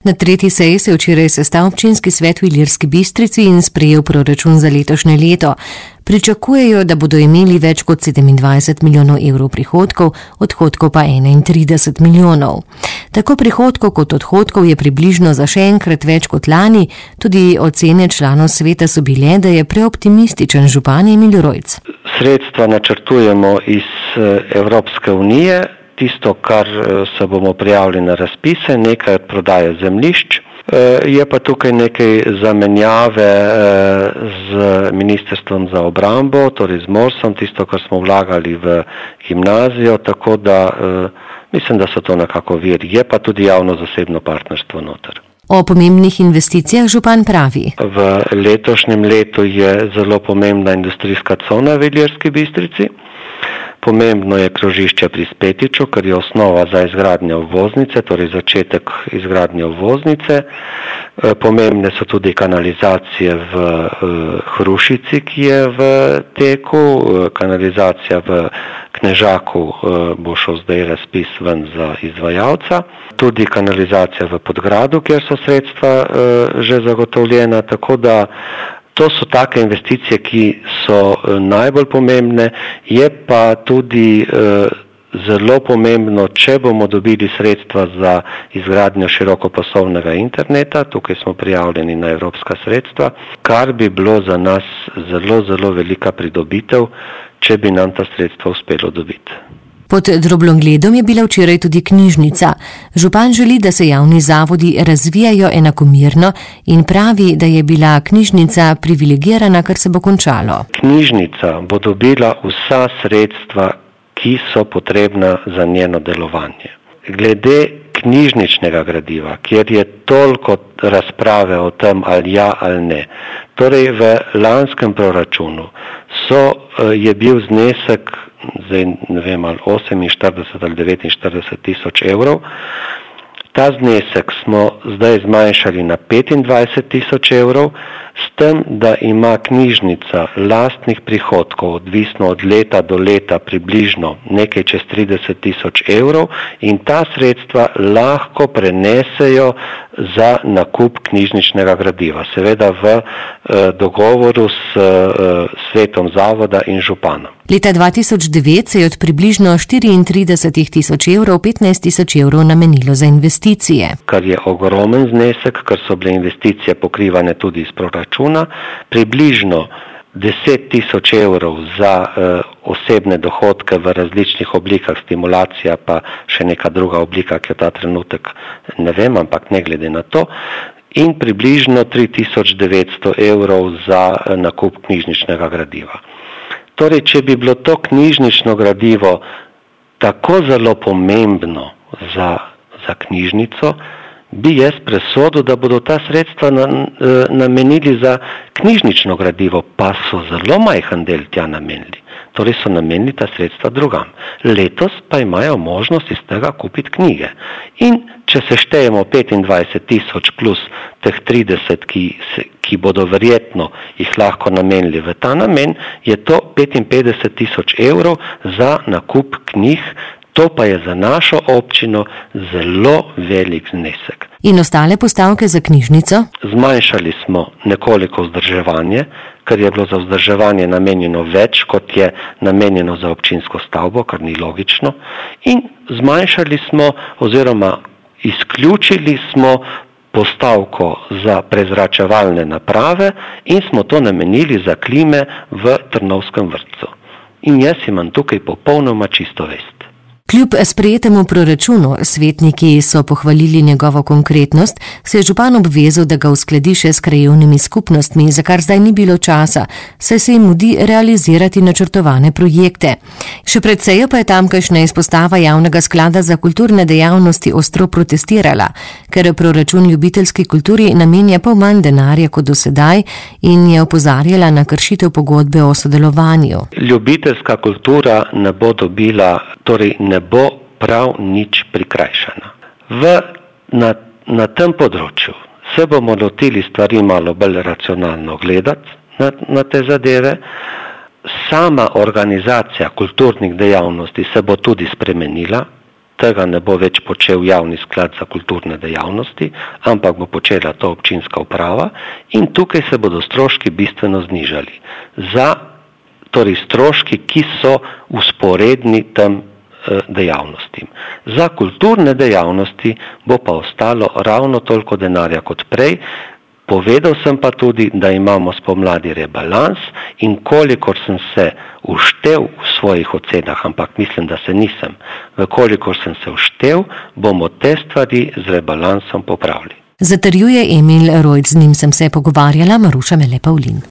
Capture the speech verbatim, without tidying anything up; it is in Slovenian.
Na tretji seji se je včeraj sestal občinski svet v Ilirski Bistrici in sprejel proračun za letošnje leto. Pričakujejo, da bodo imeli več kot sedemindvajset milijonov evrov prihodkov, odhodkov pa enaintrideset milijonov. Tako prihodkov kot odhodkov je približno za še enkrat več kot lani, tudi ocene članov sveta so bile, da je preoptimističen župan Emil Rojc. Sredstva načrtujemo iz Evropske unije, tisto, kar se bomo prijavili na razpise, nekaj od prodaje zemljišč. Je pa tukaj nekaj zamenjave z Ministrstvom za obrambo, torej z MORS-om, tisto, kar smo vlagali v gimnazijo, tako da mislim, da so to nekako viri. Je pa tudi javno-zasebno partnerstvo noter. O pomembnih investicijah župan pravi. V letošnjem letu je zelo pomembna industrijska cona v Ilirski Bistrici. Pomembno je krožišče pri Spetiču, kar je osnova za izgradnjo obvoznice, torej začetek izgradnje obvoznice. Pomembne so tudi kanalizacije v Hrušici, ki je v teku. Kanalizacija v Knežaku bo šel zdaj razpis ven za izvajalca. Tudi kanalizacija v Podgradu, kjer so sredstva že zagotovljena, tako da to so take investicije, ki so najbolj pomembne, je pa tudi e, zelo pomembno, če bomo dobili sredstva za izgradnjo širokopasovnega interneta, tukaj smo prijavljeni na evropska sredstva, kar bi bilo za nas zelo, zelo velika pridobitev, če bi nam ta sredstva uspelo dobiti. Pod drobnogledom je bila včeraj tudi knjižnica. Župan želi, da se javni zavodi razvijajo enakomerno in pravi, da je bila knjižnica privilegirana, kar se bo končalo. Knjižnica bo dobila vsa sredstva, ki so potrebna za njeno delovanje. Glede knjižničnega gradiva, kjer je toliko razprave o tem, ali ja ali ne. Torej v lanskem proračunu so, je bil znesek zdaj ne vem, ali oseminštirideset ali devetinštirideset tisoč evrov. Ta znesek smo zdaj zmanjšali na petindvajset tisoč evrov, s tem, da ima knjižnica lastnih prihodkov, odvisno od leta do leta približno nekaj čez trideset tisoč evrov in ta sredstva lahko prenesejo za nakup knjižničnega gradiva, seveda v eh, dogovoru s eh, svetom zavoda in županom. Leta dva tisoč devet se je od približno štiriintrideset tisoč evrov petnajst tisoč evrov namenilo za investicije. Kar je ogromen znesek, ker so bile investicije pokrivane tudi iz proračuna, približno deset tisoč evrov za eh, osebne dohodke v različnih oblikah, stimulacija pa še neka druga oblika, ki je ta trenutek ne vem, ampak ne glede na to, in približno tri tisoč devetsto evrov za eh, nakup knjižničnega gradiva. Torej, če bi bilo to knjižnično gradivo tako zelo pomembno za, za knjižnico, bi jaz presodil, da bodo ta sredstva na, namenili za knjižnično gradivo, pa so zelo majhen del tja namenili. Torej so namenili ta sredstva drugam. Letos pa imajo možnost iz tega kupiti knjige. In če se štejemo petindvajset tisoč plus teh trideset, ki, ki bodo verjetno jih lahko namenili v ta namen, je to petinpetdeset tisoč evrov za nakup knjig. To pa je za našo občino zelo velik znesek. In ostale postavke za knjižnico? Zmanjšali smo nekoliko vzdrževanje, ker je bilo za vzdrževanje namenjeno več, kot je namenjeno za občinsko stavbo, kar ni logično. In zmanjšali smo oziroma izključili smo postavko za prezračevalne naprave in smo to namenili za klime v Trnovskem vrtcu. In jaz imam tukaj popolnoma čisto vest. Kljub sprejetemu proračunu, svetniki so pohvalili njegovo konkretnost, se je župan obvezal, da ga uskladi še s krajevnimi skupnostmi, za kar zdaj ni bilo časa, saj se jim mudi realizirati načrtovane projekte. Še pred sejo pa je tamkajšnja izpostava javnega sklada za kulturne dejavnosti ostro protestirala, ker proračun ljubiteljski kulturi namenja pol manj denarja kot do sedaj in je opozarjala na kršitev pogodbe o sodelovanju. Ljubiteljska kultura ne bo dobila, torej ne ne bo prav nič prikrajšana. V, na, na tem področju se bomo lotili stvari malo bolj racionalno gledati na, na te zadeve. Sama organizacija kulturnih dejavnosti se bo tudi spremenila. tega ne bo več počel javni sklad za kulturne dejavnosti, ampak bo počela to občinska uprava in tukaj se bodo stroški bistveno znižali. Za, torej stroški, ki so usporedni tem eh, dejavnostim. Za kulturne dejavnosti bo pa ostalo ravno toliko denarja kot prej. Povedal sem pa tudi, da imamo spomladi rebalans in kolikor sem se uštev v svojih ocenah, ampak mislim, da se nisem, kolikor sem se uštev, bomo te stvari z rebalansom popravili. Zatrjuje Emil Rojc, z njim sem se pogovarjala Maruša Mele Pavlin.